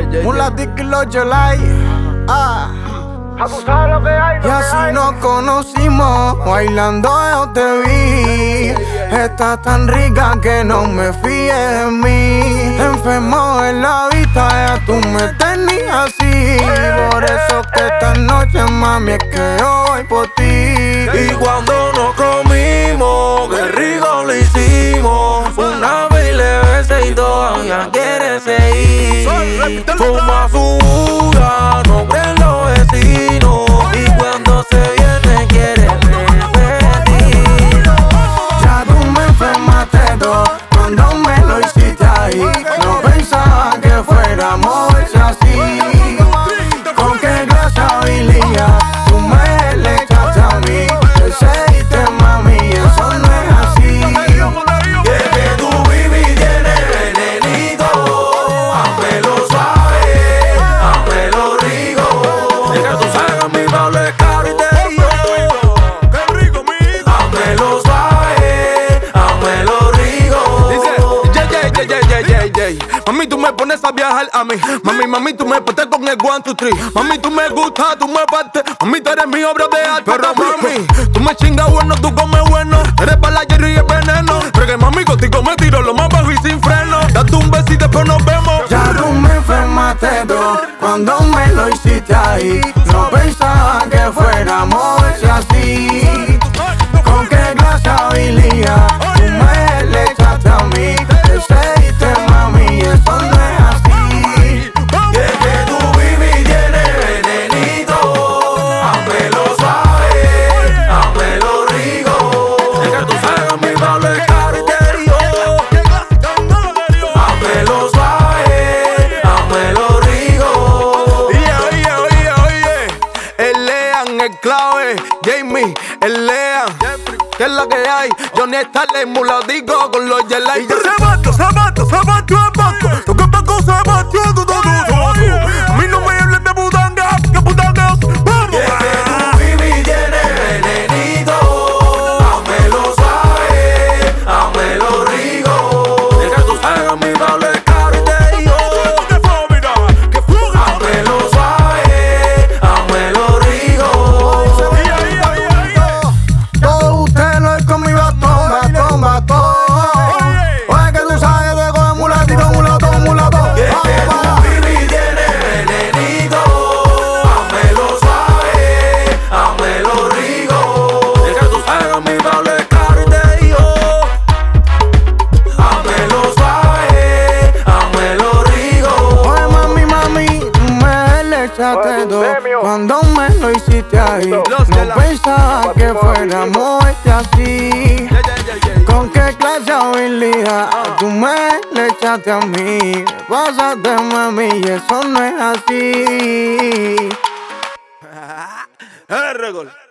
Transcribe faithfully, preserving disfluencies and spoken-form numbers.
Mulatic y los Yolai. Ah. Y así nos conocimos, bailando yo te vi. Estás tan rica que no me fíes de mí. Enfermo en la vista, ya tú me tenías así. Por eso que esta noche, mami, es que yo voy por ti. Y cuando nos comimos, qué rico lo hicimos. Una vez le besé y todavía quiere seguir. Fuma su buga, no creen los vecinos. Y cuando se viene quiere repetir. Ya tú me enfermaste todo cuando me lo hiciste ahí. No pensaba que fuéramos así. Con qué clase habilidad tú me le echaste a mí. Te seguiste, mami, y eso no es así. Y es que tu baby tiene venenito. Házmelo suave, házmelo rico. Es que tú sabes a mi Pablo es caro y te digo. Qué rico, mi. Házmelo suave, házmelo rico. Dice, yeah, yeah, yeah, yeah, yeah, yeah, yeah. Mami, tú me pones a viajar a mí. Mami, mami, tú me pones con el one, two, three. Mami, tú me gustas, tú me partes. Mami, tú eres mi obra de arte. Pero mami, tú me chingas bueno, tú comes bueno. Eres para la Jerry y el veneno. Pero que mami, contigo me tiro lo más bajo y sin freno. Date un besito y después nos vemos. Ya tú me enfermaste todo cuando me lo hiciste ahí. No pensaba que fuéramos así. Con qué clase habilidad tú me le echaste a mí. Te seguiste, mami, y eso no es así. Y es que tu baby tiene venenito. Házmelo suave, házmelo rico. Es que tú sabes a mi Pablo es caro y te digo. Házmelo suave, házmelo rico. Oye, oye, oye, oye. El Lean, el clave. Jamie, el Lean. ¿Qué es lo que hay? Johnny está el muladico con los Yelay. Se bate, se bate, se bate, se bate. Lo que Paco se batió, tú, tú, tú, tú. A mí no me hables de putanga, que putangas. Y es que tu baby tiene venenito. Házmelo suave, házmelo rico. Es que tú sabes a mi Pablo es caro y te digo. Házmelo suave, házmelo rico. Todo usted lo es conmigo, batón, batón, batón. Oye, que tú sabes que con mulatito, mulato, mulato. Y es que tu baby tiene venenito. Házmelo suave, házmelo rico. Es que tú sabes a mi Pablo es caro y te digo. Házmelo suave, házmelo rico. Oye, mami, mami, tú me le echaste todo cuando me lo hiciste ahí. No pensaba que fuéramos así. Con qué clase habilidad tú me le echaste a mí. Pásate, mami, y eso no es así. Eh, récord.